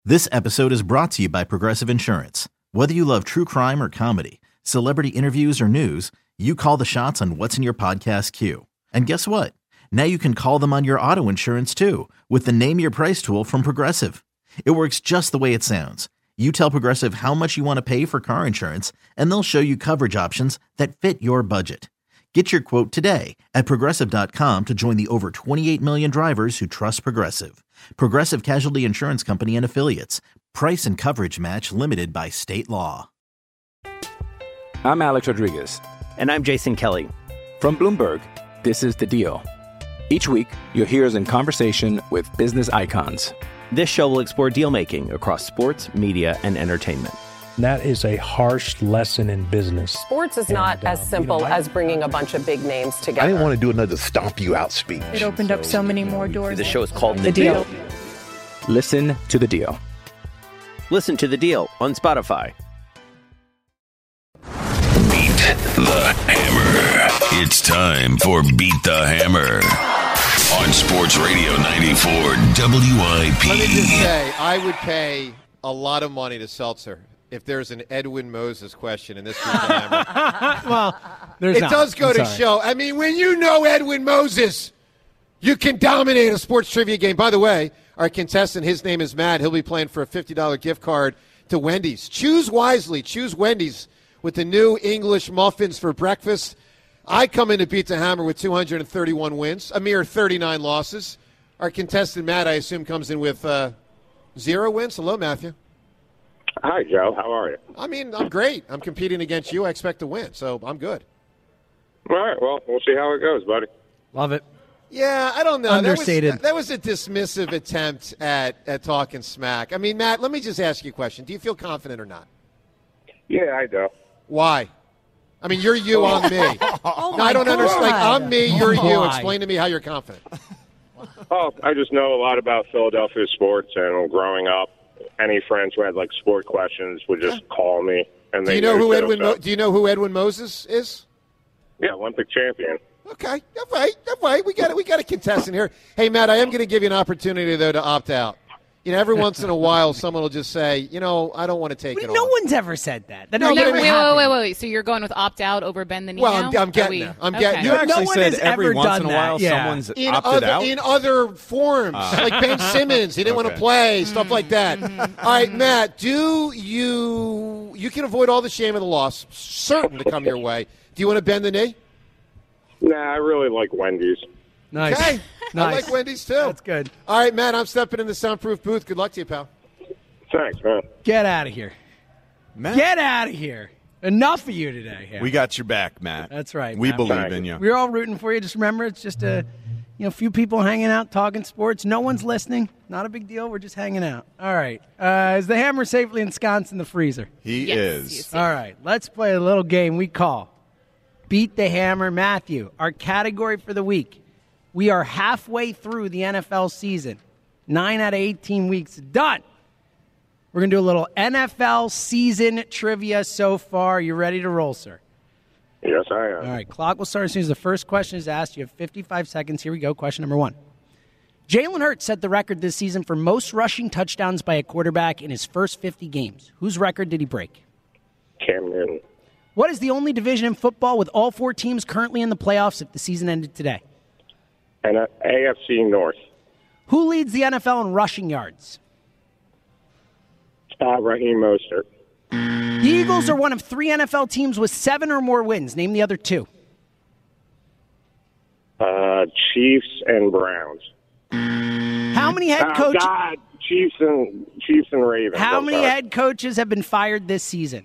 This episode is brought to you by Progressive Insurance. Whether you love true crime or comedy, celebrity interviews or news, you call the shots on what's in your podcast queue. And guess what? Now you can call them on your auto insurance too with the Name Your Price tool from Progressive. It works just the way it sounds. You tell Progressive how much you want to pay for car insurance, and they'll show you coverage options that fit your budget. Get your quote today at Progressive.com to join the over 28 million drivers who trust Progressive. Progressive Casualty Insurance Company and Affiliates. Price and coverage match limited by state law. I'm Alex Rodriguez. And I'm Jason Kelly. From Bloomberg, this is The Deal. Each week, you'll hear us in conversation with business icons. This show will explore deal-making across sports, media, and entertainment. That is a harsh lesson in business. Sports is not as simple as bringing a bunch of big names together. I didn't want to do another stomp you out speech. It opened up so many more doors. The show is called The Deal. Listen to The Deal. Listen to The Deal on Spotify. Beat the Hammer. It's time for Beat the Hammer on Sports Radio 94 WIP. Let me just say, I would pay a lot of money to Seltzer if there's an Edwin Moses question in this Beat the Hammer. Well, there's not. It does go to show. I mean, when you know Edwin Moses, you can dominate a sports trivia game. By the way, our contestant, his name is Matt. He'll be playing for a $50 gift card to Wendy's. Choose wisely. Choose Wendy's with the new English muffins for breakfast. I come in to Beat the Hammer with 231 wins, a mere 39 losses. Our contestant, Matt, I assume, comes in with 0 wins. Hello, Matthew. Hi, Joe. How are you? I mean, I'm great. I'm competing against you. I expect to win, so I'm good. All right. Well, we'll see how it goes, buddy. Love it. Yeah, I don't know. Understated. That was a dismissive attempt at talking smack. I mean, Matt, let me just ask you a question. Do you feel confident or not? Yeah, I do. Why? I mean, you're you, I'm me. No, I don't understand. Like, I'm me, you're you. Explain to me how you're confident. Oh, I just know a lot about Philadelphia sports, and growing up, any friends who had like sport questions would just call me. And do you know who Edwin Moses is? Yeah, Olympic champion. Okay, all right. We got a contestant here. Hey, Matt, I am going to give you an opportunity though to opt out. You know, every once in a while, someone will just say, I don't want to take it. No one's ever said that. Wait. So you're going with opt out over bend the knee? Well, now? I'm getting there. Okay. You actually said every once in a while Yeah. someone's opted out? In other forms, like Ben Simmons. He didn't want to play, stuff like that. All right, Matt, you can avoid all the shame of the loss, certain to come your way. Do you want to bend the knee? Nah, I really like Wendy's. Nice. Okay. Nice. I like Wendy's, too. That's good. All right, Matt, I'm stepping in the soundproof booth. Good luck to you, pal. Thanks, man. Get out of here. Matt, Get out of here. Enough of you today. Harry. we got your back, Matt. That's right. We Matt. believe in you. We're all rooting for you. Just remember, it's just a few people hanging out, talking sports. No one's listening. Not a big deal. We're just hanging out. All right. Is the Hammer safely ensconced in the freezer? He is. All right. Let's play a little game we call Beat the Hammer. Matthew, our category for the week. We are halfway through the NFL season. 9 out of 18 weeks done. We're going to do a little NFL season trivia so far. You ready to roll, sir? Yes, I am. All right. Clock will start as soon as the first question is asked. You have 55 seconds. Here we go. Question number 1. Jalen Hurts set the record this season for most rushing touchdowns by a quarterback in his first 50 games. Whose record did he break? Cam Newton. What is the only division in football with all 4 teams currently in the playoffs if the season ended today? And AFC North. Who leads the NFL in rushing yards? Raheem Mostert. The Eagles are one of 3 NFL teams with 7 or more wins. Name the other 2. Chiefs and Browns. How many head coaches? Chiefs and Ravens. How many head coaches have been fired this season?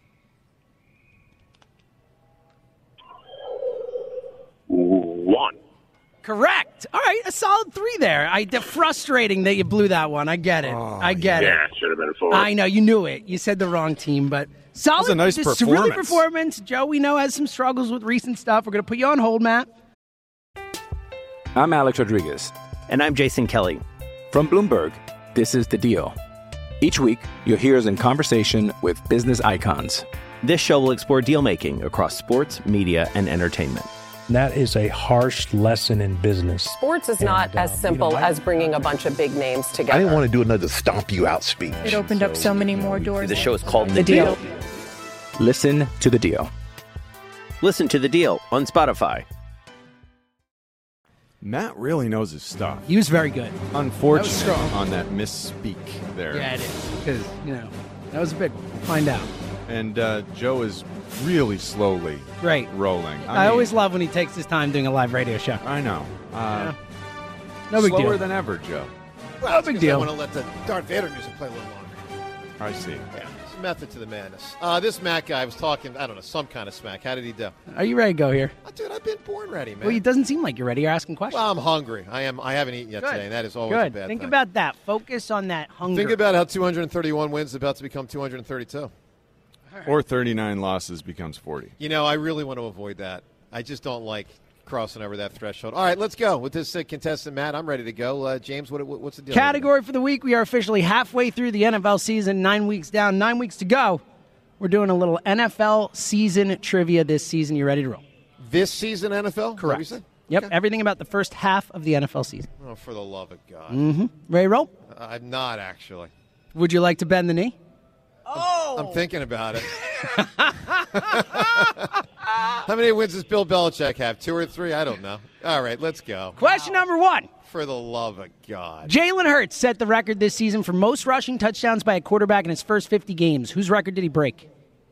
1. Correct. All right, a solid 3 there. Frustrating that you blew that one. I get it. I get it. Yeah, should have been 4. I know, you knew it. You said the wrong team, but solid. That was a nice just performance. Really performance. Joe, we know, has some struggles with recent stuff. We're going to put you on hold, Matt. I'm Alex Rodriguez. And I'm Jason Kelly. From Bloomberg, this is The Deal. Each week, you'll hear us in conversation with business icons. This show will explore deal-making across sports, media, and entertainment. And that is a harsh lesson in business. Sports is not as simple as bringing a bunch of big names together. I didn't want to do another stomp you out speech. It opened up so many more doors. The show is called The Deal. Listen to the deal. Listen to The Deal on Spotify. Matt really knows his stuff. He was very good. Unfortunate on that misspeak there. Yeah, it is. Because, that was a big one. We'll find out. And Joe is really slowly rolling. I always love when he takes his time doing a live radio show. I know. No big deal. Slower than ever, Joe. Well, no big deal. I want to let the Darth Vader music play a little longer. I see. Yeah, it's a method to the madness. This Matt guy was talking, I don't know, some kind of smack. How did he do? Are you ready to go here? Dude, I've been born ready, man. Well, it doesn't seem like you're ready. You're asking questions. Well, I'm hungry. I haven't eaten yet today, and that is always a bad Think thing. about that. Focus on that hunger. Think about how 231 wins is about to become 232. Or 39 losses becomes 40. I really want to avoid that. I just don't like crossing over that threshold. All right, let's go with this contestant, Matt. I'm ready to go. James, what's the deal? Category for the week. We are officially halfway through the NFL season. 9 weeks down, 9 weeks to go. We're doing a little NFL season trivia this season. You ready to roll? This season NFL? Correct. Yep, okay. Everything about the first half of the NFL season. Oh, for the love of God. Mm-hmm. Ready to roll? I'm not, actually. Would you like to bend the knee? I'm thinking about it. How many wins does Bill Belichick have? 2 or 3? I don't know. All right, let's go. Question number 1. For the love of God. Jalen Hurts set the record this season for most rushing touchdowns by a quarterback in his first 50 games. Whose record did he break?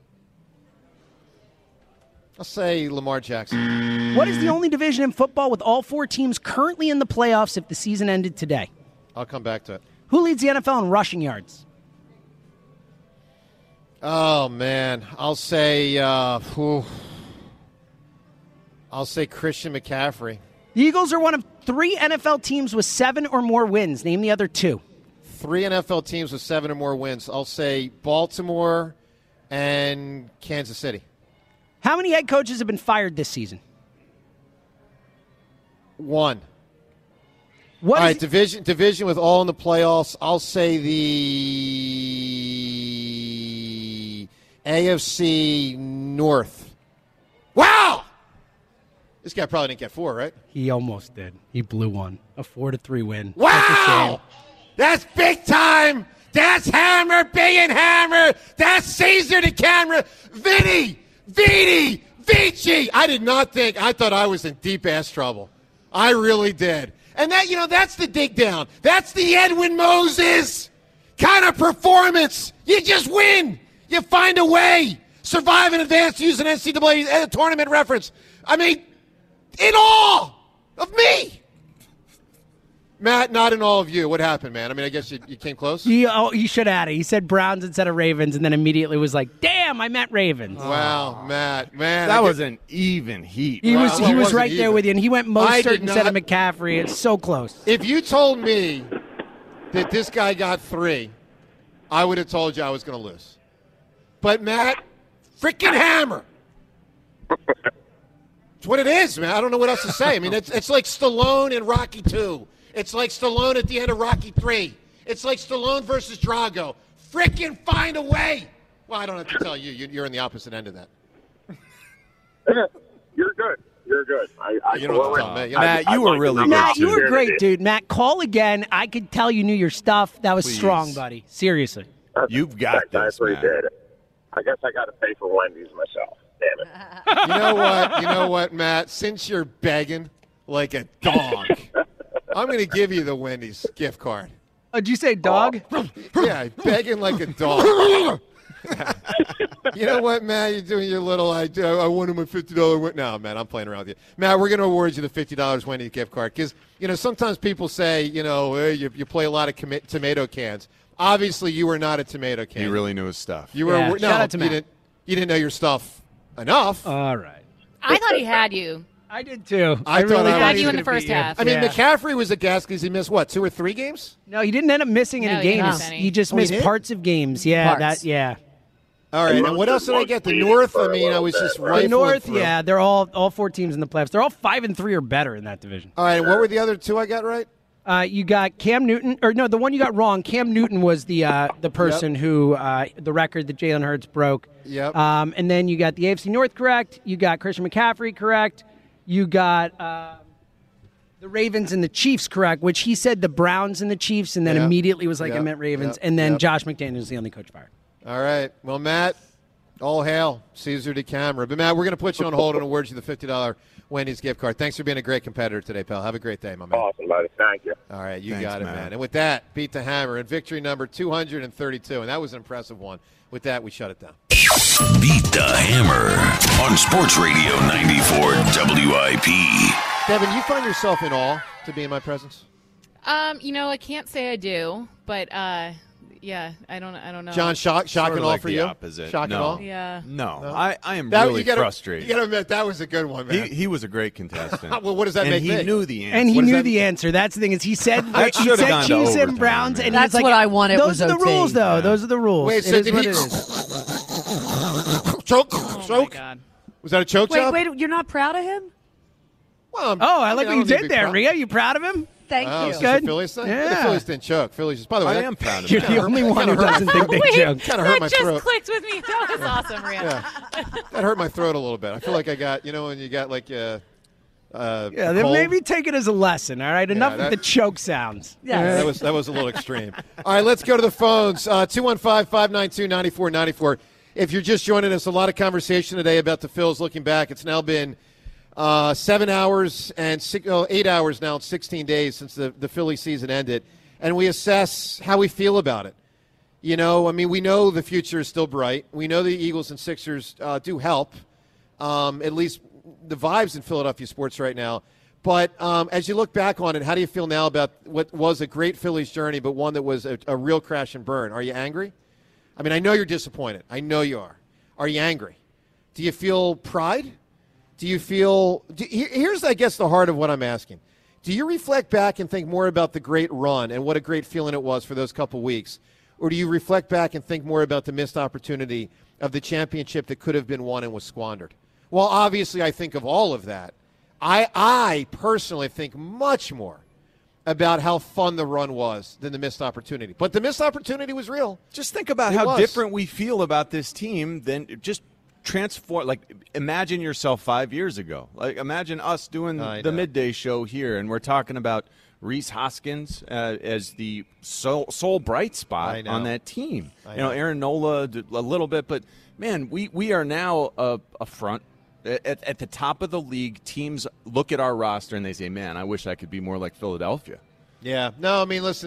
I'll say Lamar Jackson. What is the only division in football with all 4 teams currently in the playoffs if the season ended today? I'll come back to it. Who leads the NFL in rushing yards? Oh, man. I'll say Christian McCaffrey. The Eagles are one of 3 NFL teams with 7 or more wins. Name the other 2. 3 NFL teams with 7 or more wins. I'll say Baltimore and Kansas City. How many head coaches have been fired this season? 1. All right, division with all in the playoffs. I'll say the AFC North. Wow! This guy probably didn't get 4, right? He almost did. He blew one. A 4-3 win. Wow! That's big time! That's Hammer being Hammer! That's Caesar the camera! Vinny! Vici! I thought I was in deep-ass trouble. I really did. And that's the dig down. That's the Edwin Moses kind of performance. You just win. You find a way. Survive and advance, use an NCAA tournament reference. I mean, in awe of me. Matt, not in all of you. What happened, man? I mean, I guess you came close? He should have had it. He said Browns instead of Ravens, and then immediately was like, damn, I meant Ravens. Wow, Matt, man. That was an even heat. He was right there with you, and he went Mostert instead of McCaffrey. It's so close. If you told me that this guy got 3, I would have told you I was going to lose. But, Matt, freaking Hammer. It's what it is, man. I don't know what else to say. I mean, it's like Stallone in Rocky 2. It's like Stallone at the end of Rocky 3. It's like Stallone versus Drago. Frickin' find a way. Well, I don't have to tell you. You're in the opposite end of that. You're good. You don't have to tell me. Matt, you were really good. Matt, you were great, dude. Matt, call again. I could tell you knew your stuff. That was strong, buddy. Seriously. You've got this, I appreciate it. I guess I got to pay for Wendy's myself. Damn it. You know what, Matt? Since you're begging like a dog, I'm going to give you the Wendy's gift card. Did you say dog? Yeah, begging like a dog. You know what, Matt? You're doing your little, I wanted my $50 No, Matt, I'm playing around with you. Matt, we're going to award you the $50 Wendy's gift card because, sometimes people say, you play a lot of tomato cans. Obviously, you were not a tomato can. He really knew his stuff. You were shout out to Matt. You didn't know your stuff enough. All right. I thought he had you. I did too. I thought I had you in the first half. I mean, McCaffrey was a gas because he missed, 2 or 3 games? No, he didn't end up missing any games. He just missed parts of games. Yeah, All right, and what else did I get? The North, I was just right. The North, yeah, they're all 4 teams in the playoffs. They're all 5-3 or better in that division. All right, and what were the other 2 I got right? You got Cam Newton, or no, the one you got wrong. Cam Newton was the person who the record that Jalen Hurts broke. Yep. And then you got the AFC North correct. You got Christian McCaffrey correct. You got the Ravens and the Chiefs, correct, which he said the Browns and the Chiefs, and then immediately was like, I meant Ravens. And then Josh McDaniels, the only coach fired. All right. Well, Matt, all hail Caesar DeCamera. But, Matt, we're going to put you on hold and award you the $50 Wendy's gift card. Thanks for being a great competitor today, pal. Have a great day, my man. Awesome, buddy. Thank you. All right, Thanks, got it, man. And with that, beat the hammer and victory number 232. And that was an impressive one. With that, we shut it down. Beat the Hammer on Sports Radio 94 WIP. Devin, you find yourself in awe to be in my presence? I can't say I do, but yeah, I don't know. John, shock and all like for the you? Opposite. Shock no. and all? Yeah. No. I am really frustrated. You got to admit, that was a good one, man. He was a great contestant. Well, what does that make me? And he knew the answer. And he knew the answer. That's the thing. Is he said Chiefs and Browns, and that's what I wanted. Those are the rules, though. Yeah. Those are the rules. Wait, so did he choke? Oh, my God. Was that a choke job? Wait, you're not proud of him? Well, I like what you did there, Rhea. You proud of him? Thank you. Is this the Phillies thing? Yeah. The Phillies didn't choke. Phillies, by the way, I am proud of You're that. the only one who doesn't think they choke. Kind of hurt my That throat. just clicked with me. That was awesome, Rhea. Yeah. That hurt my throat a little bit. I feel like I got, when you got like then maybe take it as a lesson, all right? Enough with the choke sounds. Yeah. That was a little extreme. All right, let's go to the phones. 215-592-9494. If you're just joining us, a lot of conversation today about the Phils looking back. It's now been 7 hours and 8 hours now, 16 days since the Philly season ended. And we assess how we feel about it. We know the future is still bright. We know the Eagles and Sixers do help, at least the vibes in Philadelphia sports right now. But as you look back on it, how do you feel now about what was a great Phillies journey, but one that was a real crash and burn? Are you angry? I know you're disappointed. I know you are. Are you angry? Do you feel pride? Do you feel – here's, I guess, the heart of what I'm asking. Do you reflect back and think more about the great run and what a great feeling it was for those couple weeks? Or do you reflect back and think more about the missed opportunity of the championship that could have been won and was squandered? Well, obviously, I think of all of that. I personally think much more about how fun the run was than the missed opportunity. But the missed opportunity was real. Just think about how different we feel about this team than just transform. Like, imagine yourself 5 years ago. Like, imagine us doing the midday show here, and we're talking about Reese Hoskins as the sole bright spot on that team. Aaron Nola a little bit, but man, we are now a front. At the top of the league, teams look at our roster and they say, man, I wish I could be more like Philadelphia. Yeah. No, listen,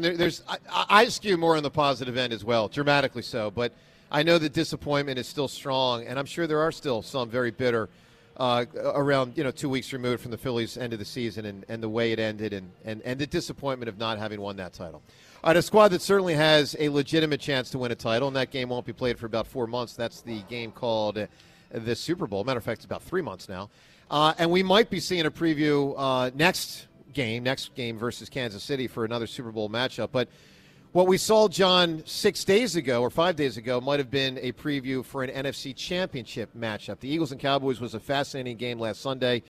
I skew more on the positive end as well, dramatically so. But I know the disappointment is still strong, and I'm sure there are still some very bitter around 2 weeks removed from the Phillies' end of the season and the way it ended and the disappointment of not having won that title. All right, a squad that certainly has a legitimate chance to win a title, and that game won't be played for about 4 months. That's the game called the Super Bowl. Matter of fact, it's about 3 months now. And we might be seeing a preview next game versus Kansas City for another Super Bowl matchup. But what we saw, John, 6 days ago or 5 days ago might have been a preview for an NFC Championship matchup. The Eagles and Cowboys was a fascinating game last Sunday.